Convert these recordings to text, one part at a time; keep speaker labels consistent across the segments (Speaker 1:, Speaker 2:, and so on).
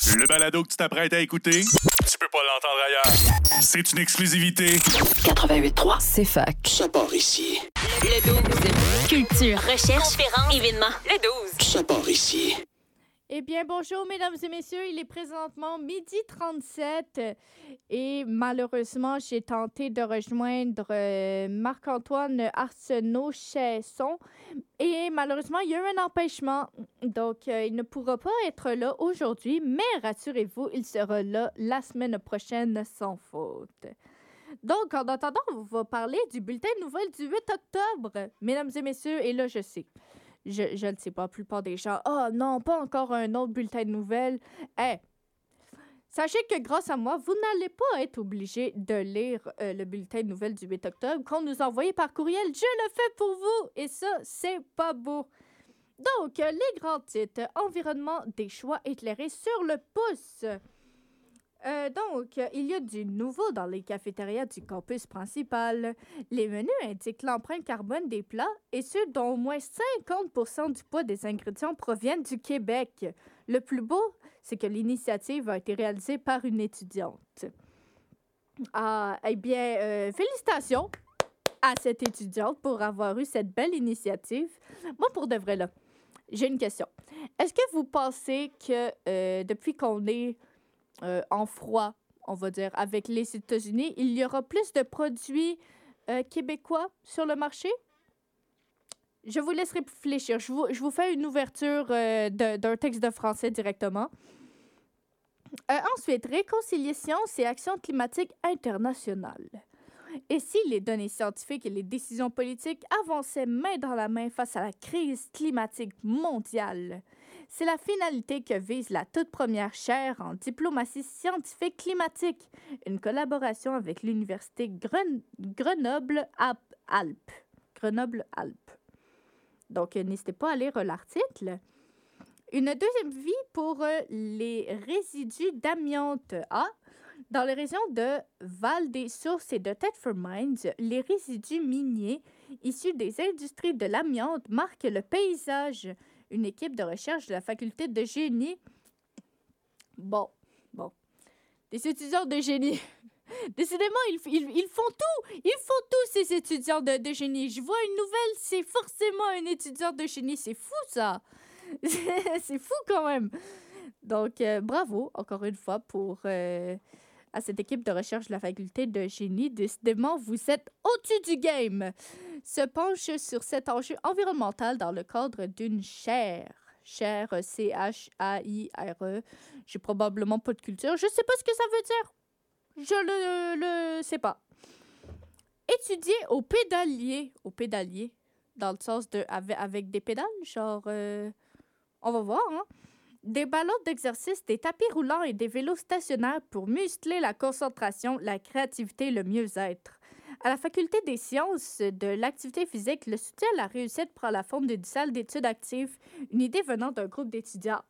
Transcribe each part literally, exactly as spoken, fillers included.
Speaker 1: Le balado que tu t'apprêtes à écouter, tu peux pas l'entendre ailleurs. C'est une exclusivité.
Speaker 2: quatre-vingt-huit trois,
Speaker 3: c'est fac.
Speaker 2: Ça part ici.
Speaker 4: Le douze. Culture, recherche, conférences, événements. Le douze.
Speaker 2: Ça part ici.
Speaker 5: Eh bien, bonjour, mesdames et messieurs. Il est présentement midi trente-sept et malheureusement, j'ai tenté de rejoindre euh, Marc-Antoine Arsenault-Chesson et malheureusement, il y a eu un empêchement. Donc, euh, il ne pourra pas être là aujourd'hui, mais rassurez-vous, il sera là la semaine prochaine sans faute. Donc, en attendant, on va parler du bulletin de nouvelles du huit octobre, mesdames et messieurs, et là, je sais. Je, je ne sais pas, la plupart des gens. Ah oh, non, pas encore un autre bulletin de nouvelles. Eh, hey, sachez que grâce à moi, vous n'allez pas être obligé de lire euh, le bulletin de nouvelles du huit octobre qu'on nous envoie par courriel. Je le fais pour vous et ça, c'est pas beau. Donc, euh, les grands titres. Environnement des choix éclairés sur le pouce. Euh, donc, il y a du nouveau dans les cafétérias du campus principal. Les menus indiquent l'empreinte carbone des plats et ceux dont au moins cinquante pour cent du poids des ingrédients proviennent du Québec. Le plus beau, c'est que l'initiative a été réalisée par une étudiante. Ah, eh bien, euh, félicitations à cette étudiante pour avoir eu cette belle initiative. Moi, pour de vrai, là, j'ai une question. Est-ce que vous pensez que euh, depuis qu'on est Euh, en froid, on va dire, avec les États-Unis, il y aura plus de produits euh, québécois sur le marché? Je vous laisse réfléchir. Je vous, je vous fais une ouverture euh, de, d'un texte de français directement. Euh, ensuite, réconcilier science et action climatique internationale. Et si les données scientifiques et les décisions politiques avançaient main dans la main face à la crise climatique mondiale? C'est la finalité que vise la toute première chaire en diplomatie scientifique climatique, une collaboration avec l'Université Gren- Grenoble-Alpes. Grenoble-Alpes. Donc, n'hésitez pas à lire l'article. Une deuxième vie pour euh, les résidus d'amiante. Ah, dans les régions de Val-des-Sources et de Thetford Mines, les résidus miniers issus des industries de l'amiante marquent le paysage. Une équipe de recherche de la faculté de génie. Bon, bon. Des étudiants de génie. Décidément, ils, ils, ils font tout. Ils font tout, ces étudiants de, de génie. Je vois une nouvelle, c'est forcément un étudiant de génie. C'est fou, ça. C'est fou, quand même. Donc, euh, bravo, encore une fois, pour euh, à cette équipe de recherche de la faculté de génie. Décidément, vous êtes au-dessus du game. Se penche sur cet enjeu environnemental dans le cadre d'une chaire. Chaire, C H A I R E. J'ai probablement pas de culture. Je sais pas ce que ça veut dire. Je le, le sais pas. Étudier au pédalier. Au pédalier. Dans le sens de... Avec, avec des pédales, genre... Euh, on va voir, hein. Des ballons d'exercice, des tapis roulants et des vélos stationnaires pour muscler la concentration, la créativité et le mieux-être. À la Faculté des sciences de l'activité physique, le soutien à la réussite prend la forme d'une salle d'études actives, une idée venant d'un groupe d'étudiants.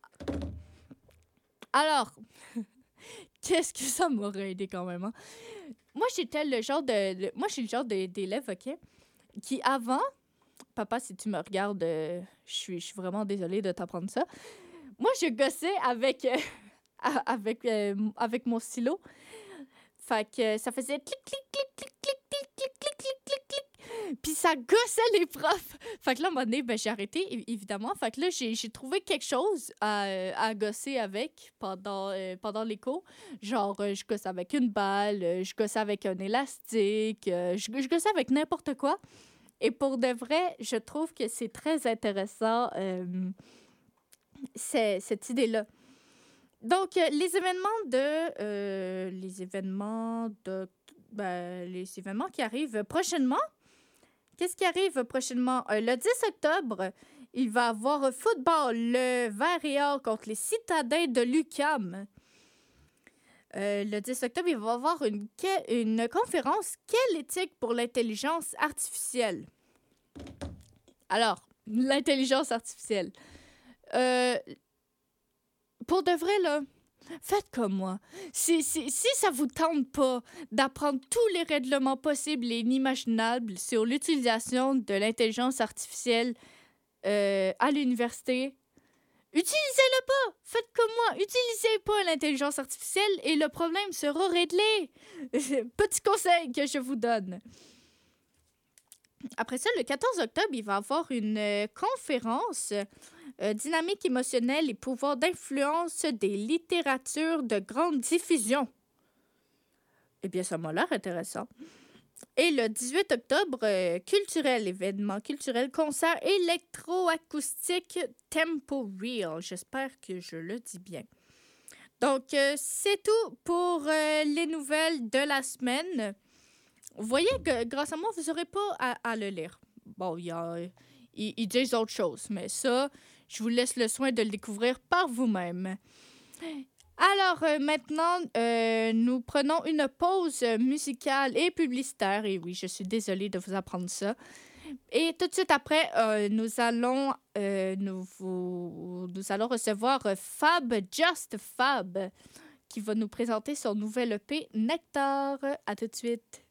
Speaker 5: Alors, qu'est-ce que ça m'aurait aidé quand même, hein? Moi, j'étais le genre de... Le, moi, je suis le genre de, d'élève, OK, qui avant... Papa, si tu me regardes, euh, je suis, je suis vraiment désolée de t'apprendre ça. Moi, je gossais avec, euh, avec, euh, avec mon stylo. Fait que ça faisait clic, clic, clic, clic, clic, clic, clic, clic, clic, clic, clic. Puis ça gossait les profs. Fait que là, à un moment donné, ben, j'ai arrêté, évidemment. Fait que là, j'ai, j'ai trouvé quelque chose à, à gosser avec pendant, euh, pendant les cours. Genre, euh, je gossais avec une balle, euh, je gossais avec un élastique, euh, je, je gossais avec n'importe quoi. Et pour de vrai, je trouve que c'est très intéressant, euh, c'est, cette idée-là. Donc, euh, les événements de... Euh, les événements de... Ben, les événements qui arrivent prochainement. Qu'est-ce qui arrive prochainement? Euh, le dix octobre, il va y avoir football, le vert et or contre les citadins de l'U Q A M. Euh, le dix octobre, il va y avoir une, une conférence « Quelle éthique pour l'intelligence artificielle? » Alors, l'intelligence artificielle. Euh, pour de vrai, là, faites comme moi. Si, si, si ça vous tente pas d'apprendre tous les règlements possibles et inimaginables sur l'utilisation de l'intelligence artificielle euh, à l'université, Utilisez-le pas! Faites comme moi, utilisez pas l'intelligence artificielle et le problème sera réglé. Petit conseil que je vous donne. Après ça, le quatorze octobre, il va y avoir une euh, conférence euh, dynamique émotionnelle et pouvoir d'influence des littératures de grande diffusion. Eh bien, ça m'a l'air intéressant. Et le dix-huit octobre, euh, culturel, événement culturel, concert électroacoustique Tempo Real. J'espère que je le dis bien. Donc, euh, c'est tout pour euh, les nouvelles de la semaine. Vous voyez que grâce à moi, vous n'aurez pas à, à le lire. Bon, il y a, ils, ils disent autre chose, mais ça, je vous laisse le soin de le découvrir par vous-même. Alors, euh, maintenant, euh, nous prenons une pause musicale et publicitaire. Et oui, je suis désolée de vous apprendre ça. Et tout de suite après, euh, nous, allons, euh, nous, vous, nous allons recevoir Fab, Just Fab, qui va nous présenter son nouvel E P Nectar. À tout de suite.